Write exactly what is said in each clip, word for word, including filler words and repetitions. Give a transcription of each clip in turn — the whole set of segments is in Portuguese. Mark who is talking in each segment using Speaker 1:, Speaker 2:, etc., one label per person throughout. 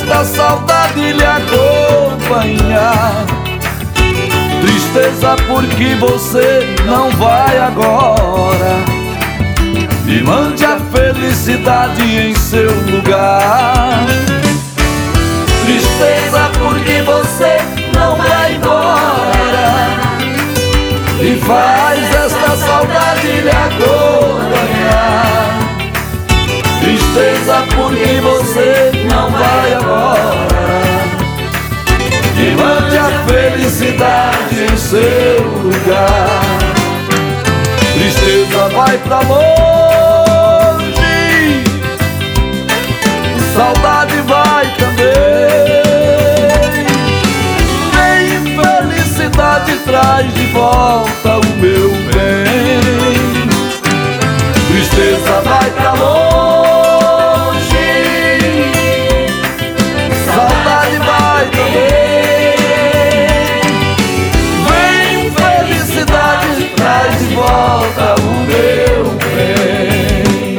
Speaker 1: esta saudade lhe acompanhar. Tristeza porque você não vai agora. E mande a felicidade em seu lugar.
Speaker 2: Tristeza porque você não vai embora.
Speaker 1: E faz esta saudade lhe acompanhar. Tristeza porque você não vai agora. E mande a felicidade em seu lugar. Tristeza vai pra longe, saudade vai também. Vem, felicidade traz de volta o meu bem. Tristeza vai pra longe, saudade vai também. Vem, felicidade traz de volta o meu bem.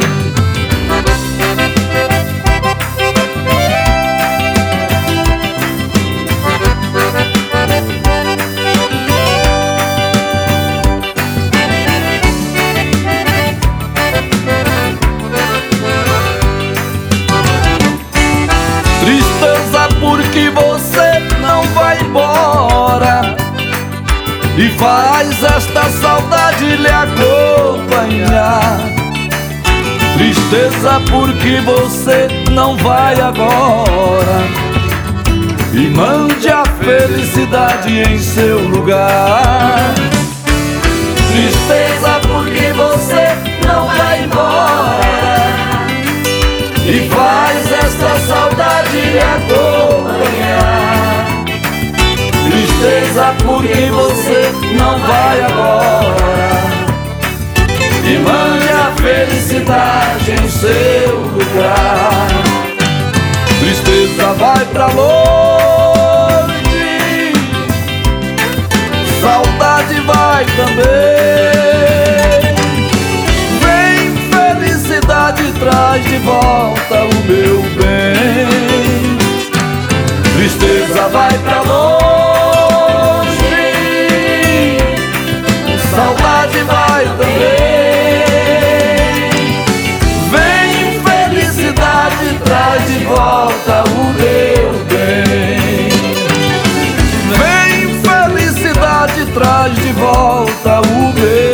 Speaker 1: Tristeza porque você não vai embora. E faz esta saudade lhe acompanhar. Tristeza porque você não vai agora. E mande a felicidade em seu lugar.
Speaker 2: Tristeza porque você não vai embora.
Speaker 1: E faz esta saudade lhe acompanhar. Tristeza porque você não vai agora. E mande a felicidade em seu lugar. Tristeza vai pra longe, saudade vai também. Vem, felicidade traz de volta o meu bem. Tristeza vai pra longe, saudade vai também. Vem, felicidade traz de volta o meu bem. Vem, felicidade traz de volta o meu